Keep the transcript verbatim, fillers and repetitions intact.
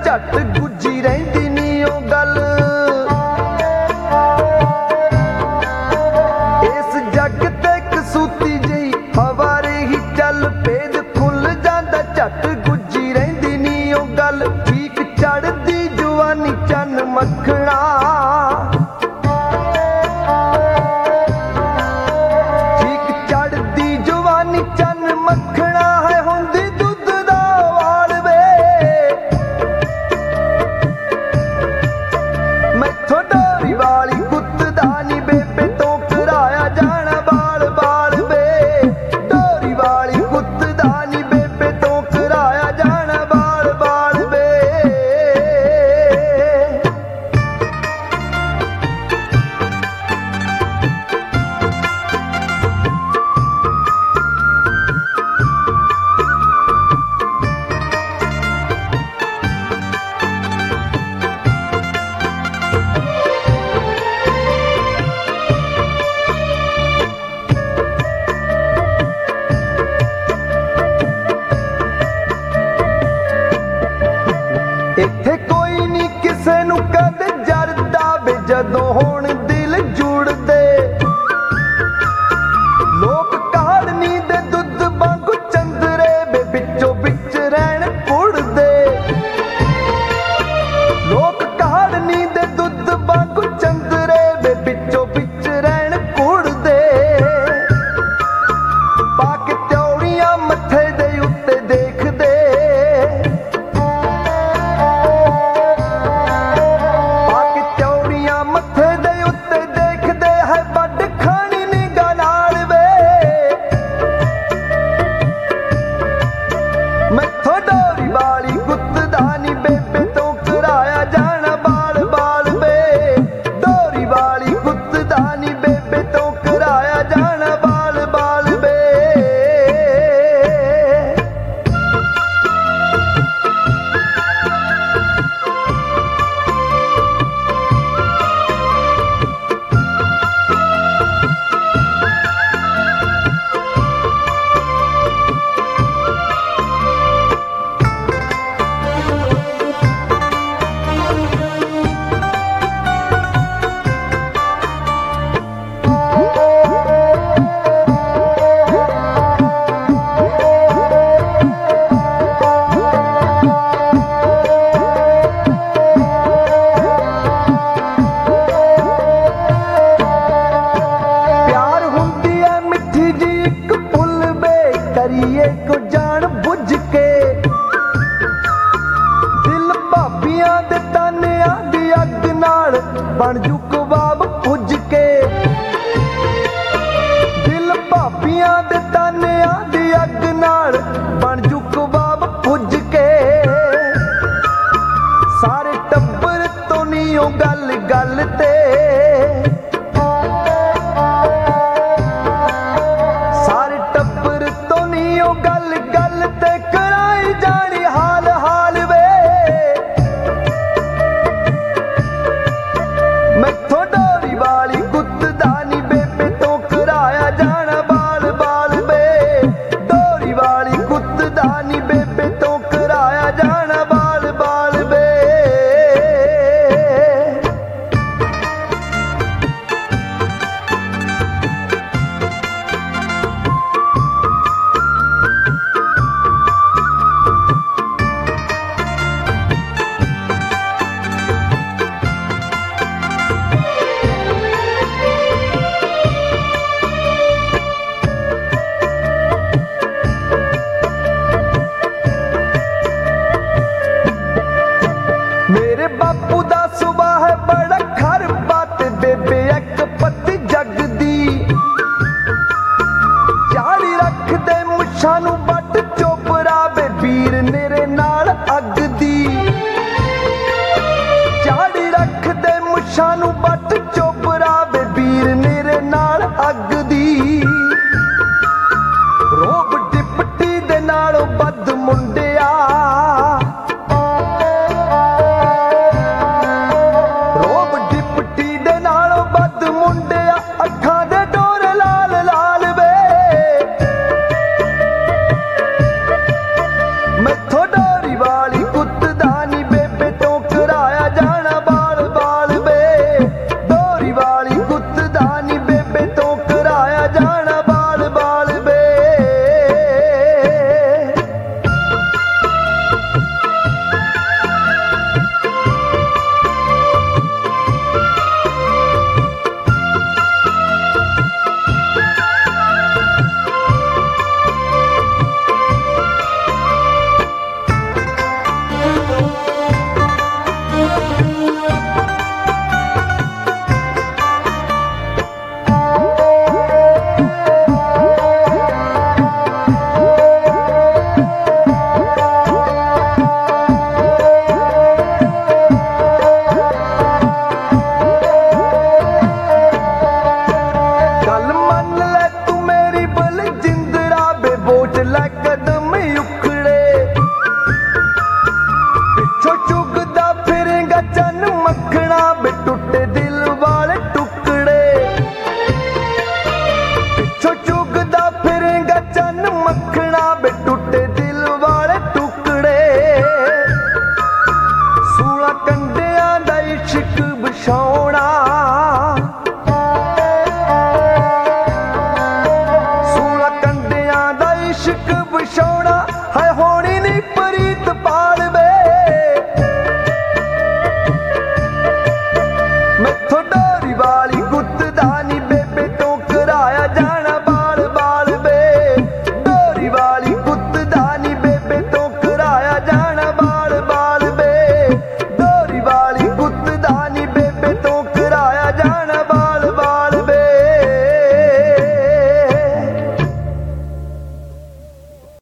झट गुज्जी रहिंदी नी ओ गल। इस जग ते कसूती जही हवा रही चल भेद खुल जांदा झट गुज्जी रहिंदी नी ओ गल। ठीक चढ़दी जवानी चन मखना इत्थे कोई नी किसे नू कद जरदा वे जदों होण दिल जुड़दे। लोक कहानी दे दुध वांगू चंदरे वे बिचों बिच रहण कुड़दे। लोक कहानी दे दुध वांगू चंदरे वे बिचों बिच रहण कुड़दे। पाके त्योड़ियां मथे दे उत्ते देखदे। करिए को जान बुझ के दिल भाबियां दे तानियां दी अग नाल बन जू कबाब पुज के। दिल भाबियां दे तानियां दी अग नाल बन जू कबाब पुज के। सारे टब्बर तो नी ओ गल गल ते गल गल ते कराई जानी हाल हाल वे। मैथों डोरी वाली गुत्त दानी बेबे तो कराया जाना बाल बाल वे। डोरी वाली गुत्त दानी बेबे तो कराया जाना बाल बाल वे। मेरे बापू दा सुभाह है बड़ा खर बात बेबे एक पत्ती जगदी। जाड़ी रख दे मुछां नू बट चोपड़ा वे वीर मेरे नाल अग दी। जाड़ी रख दे मुछां नू बट चोपड़ा वे वीर मेरे नाल अग दी। रोब डिप्टी दे नालों बद मुंडिया मैथों डोरी वाली गुत्त दानी बेबे ਇਸ਼ਕ